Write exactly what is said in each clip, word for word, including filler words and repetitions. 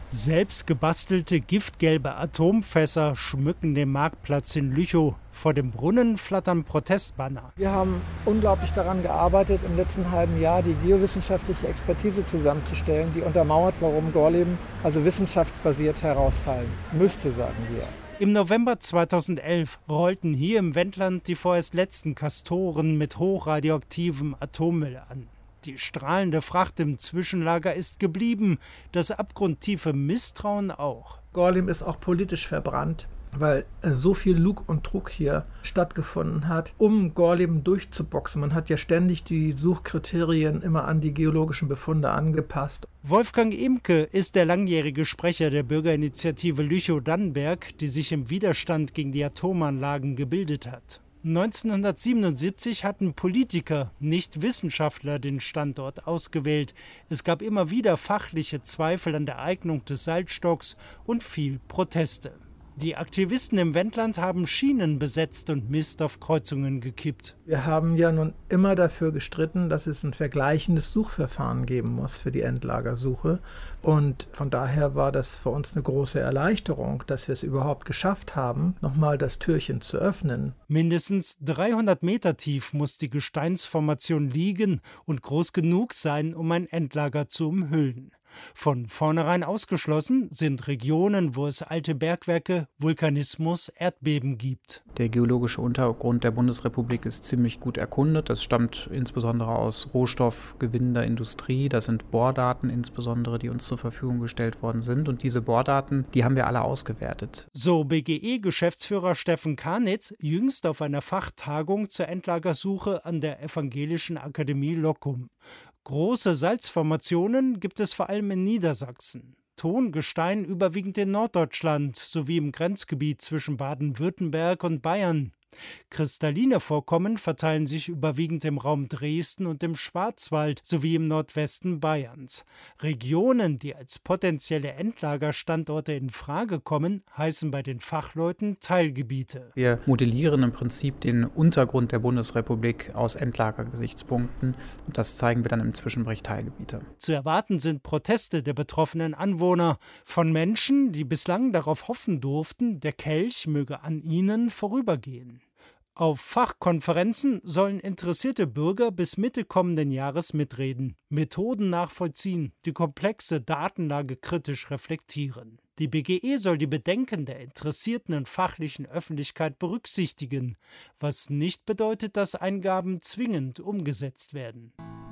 Selbst gebastelte giftgelbe Atomfässer schmücken den Marktplatz in Lüchow. Vor dem Brunnen flattern Protestbanner. Wir haben unglaublich daran gearbeitet, im letzten halben Jahr die geowissenschaftliche Expertise zusammenzustellen, die untermauert, warum Gorleben also wissenschaftsbasiert herausfallen müsste, sagen wir. Im November zweitausendelf rollten hier im Wendland die vorerst letzten Castoren mit hochradioaktivem Atommüll an. Die strahlende Fracht im Zwischenlager ist geblieben, das abgrundtiefe Misstrauen auch. Gorleben ist auch politisch verbrannt, weil so viel Lug und Trug hier stattgefunden hat, um Gorleben durchzuboxen. Man hat ja ständig die Suchkriterien immer an die geologischen Befunde angepasst. Wolfgang Imke ist der langjährige Sprecher der Bürgerinitiative Lüchow-Dannenberg, die sich im Widerstand gegen die Atomanlagen gebildet hat. neunzehnhundertsiebenundsiebzig hatten Politiker, nicht Wissenschaftler, den Standort ausgewählt. Es gab immer wieder fachliche Zweifel an der Eignung des Salzstocks und viel Proteste. Die Aktivisten im Wendland haben Schienen besetzt und Mist auf Kreuzungen gekippt. Wir haben ja nun immer dafür gestritten, dass es ein vergleichendes Suchverfahren geben muss für die Endlagersuche. Und von daher war das für uns eine große Erleichterung, dass wir es überhaupt geschafft haben, nochmal das Türchen zu öffnen. Mindestens dreihundert Meter tief muss die Gesteinsformation liegen und groß genug sein, um ein Endlager zu umhüllen. Von vornherein ausgeschlossen sind Regionen, wo es alte Bergwerke, Vulkanismus, Erdbeben gibt. Der geologische Untergrund der Bundesrepublik ist ziemlich gut erkundet. Das stammt insbesondere aus rohstoffgewinnender Industrie. Das sind Bohrdaten insbesondere, die uns zur Verfügung gestellt worden sind. Und diese Bohrdaten, die haben wir alle ausgewertet. So B G E-Geschäftsführer Steffen Karnitz jüngst auf einer Fachtagung zur Endlagersuche an der Evangelischen Akademie Loccum. Große Salzformationen gibt es vor allem in Niedersachsen. Tongestein überwiegend in Norddeutschland sowie im Grenzgebiet zwischen Baden-Württemberg und Bayern. Kristalline Vorkommen verteilen sich überwiegend im Raum Dresden und im Schwarzwald sowie im Nordwesten Bayerns. Regionen, die als potenzielle Endlagerstandorte in Frage kommen, heißen bei den Fachleuten Teilgebiete. Wir modellieren im Prinzip den Untergrund der Bundesrepublik aus Endlagergesichtspunkten und das zeigen wir dann im Zwischenbericht Teilgebiete. Zu erwarten sind Proteste der betroffenen Anwohner von Menschen, die bislang darauf hoffen durften, der Kelch möge an ihnen vorübergehen. Auf Fachkonferenzen sollen interessierte Bürger bis Mitte kommenden Jahres mitreden, Methoden nachvollziehen, die komplexe Datenlage kritisch reflektieren. Die B G E soll die Bedenken der interessierten und fachlichen Öffentlichkeit berücksichtigen, was nicht bedeutet, dass Eingaben zwingend umgesetzt werden.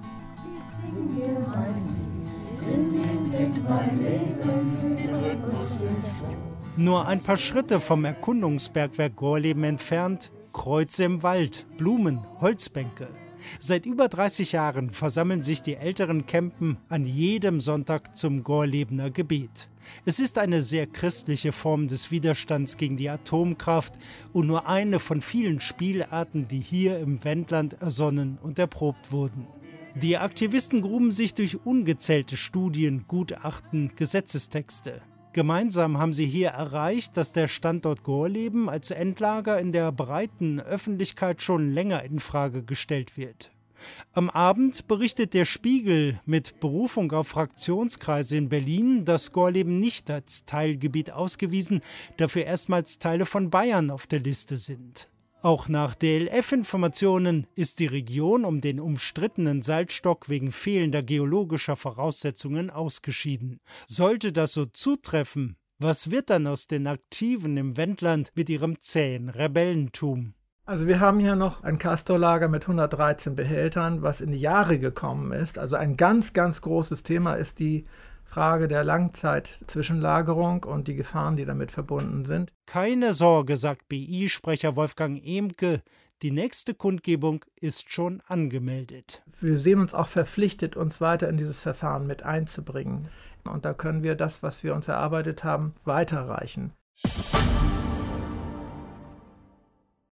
Nur ein paar Schritte vom Erkundungsbergwerk Gorleben entfernt, Kreuze im Wald, Blumen, Holzbänke. Seit über dreißig Jahren versammeln sich die älteren Campen an jedem Sonntag zum Gorlebener Gebet. Es ist eine sehr christliche Form des Widerstands gegen die Atomkraft und nur eine von vielen Spielarten, die hier im Wendland ersonnen und erprobt wurden. Die Aktivisten gruben sich durch ungezählte Studien, Gutachten, Gesetzestexte. Gemeinsam haben sie hier erreicht, dass der Standort Gorleben als Endlager in der breiten Öffentlichkeit schon länger in Frage gestellt wird. Am Abend berichtet der Spiegel mit Berufung auf Fraktionskreise in Berlin, dass Gorleben nicht als Teilgebiet ausgewiesen, dafür erstmals Teile von Bayern auf der Liste sind. Auch nach D L F-Informationen ist die Region um den umstrittenen Salzstock wegen fehlender geologischer Voraussetzungen ausgeschieden. Sollte das so zutreffen, was wird dann aus den Aktiven im Wendland mit ihrem zähen Rebellentum? Also wir haben hier noch ein Castorlager mit hundertdreizehn Behältern, was in die Jahre gekommen ist. Also ein ganz, ganz großes Thema ist die Frage der Langzeit-Zwischenlagerung und die Gefahren, die damit verbunden sind. Keine Sorge, sagt B I-Sprecher Wolfgang Emke, die nächste Kundgebung ist schon angemeldet. Wir sehen uns auch verpflichtet, uns weiter in dieses Verfahren mit einzubringen. Und da können wir das, was wir uns erarbeitet haben, weiterreichen.